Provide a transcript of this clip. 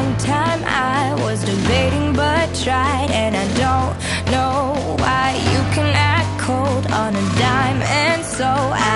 long time I was debating but tried, and I don't know why you can act cold on a dime, and so I